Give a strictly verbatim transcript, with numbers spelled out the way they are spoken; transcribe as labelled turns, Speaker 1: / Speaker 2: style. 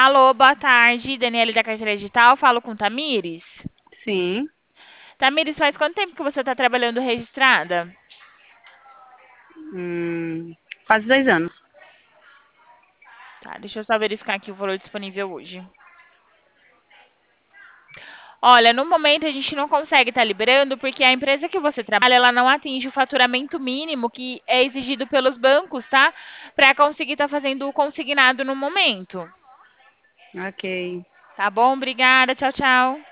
Speaker 1: Alô, boa tarde, Daniele da Carteira Digital, falo com Tamires.
Speaker 2: Sim.
Speaker 1: Tamires, faz quanto tempo que você está trabalhando registrada?
Speaker 2: Hum, quase dois anos.
Speaker 1: Tá, deixa eu só verificar aqui o valor disponível hoje. Olha, no momento a gente não consegue estar liberando porque a empresa que você trabalha, ela não atinge o faturamento mínimo que é exigido pelos bancos, tá? Para conseguir estar fazendo o consignado no momento.
Speaker 2: Ok.
Speaker 1: Tá bom? Obrigada, tchau, tchau.